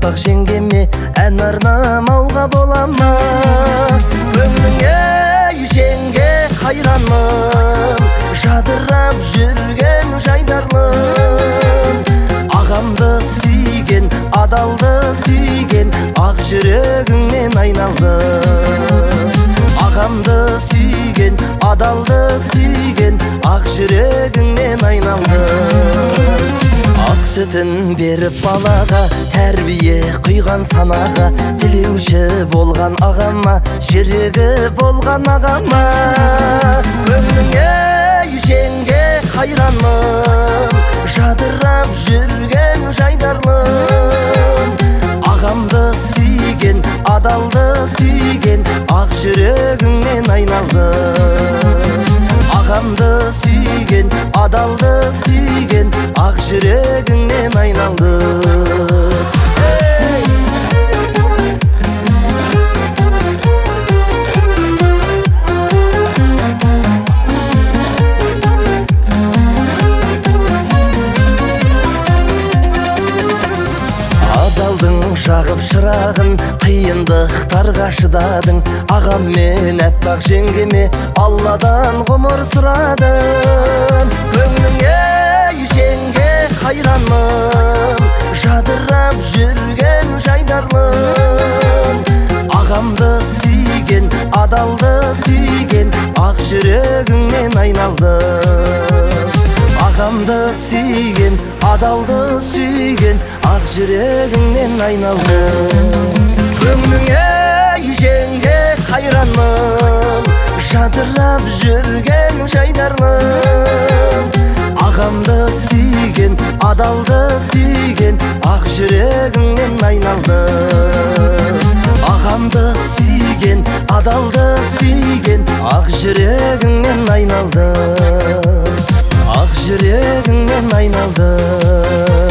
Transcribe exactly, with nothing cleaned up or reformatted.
аппақ жеңгеме ән арнамауға бола ма? Көңліңе жеңге қайранмын, жадырап жүрген жайдарлым. Ағамды сүйген, адалды сүйген, ақ жүрегіңнен айналды. Ағамды сүйген, адалды сүйген, ақ жүрегіңнен айналды. Ақ сүтін беріп балаға, тәрбие құйған санаға, тілеуші болған ағама, жүрегі болған ағама. Көңліңе жеңге қайранмын, жадырап жүрген жайдарлым. Ағамды сүйген, адалды сүйген, ақ жүрегіңнен айналды. Ағамды сүйген, адалды сүйген, ақ жүрегіңнен айналды. Адалдың жағып шырағын, қиындықтарға шыдадың. Ағам мен әппақ жеңгеме Алладан ғұмыр сұрадым. Көңліңе жеңге қайранмын, жадырап жүрген жайдарлым. Ағамды сүйген, адалды сүйген, ақ жүрегіңнен айналды. Ағамды сүйген, адалды сүйген, ақ жүрегіңнен айналды. Көңліңе жеңге қайранмын, жадырап жүрген жайдарлым. Ағамды сүйген, адалды сүйген, ақ жүрегіңнен айналды. Ағамды сүйген, адалды сүйген, ақ жүрегіңнен айналды. Ақ жүрегіңнен айналды.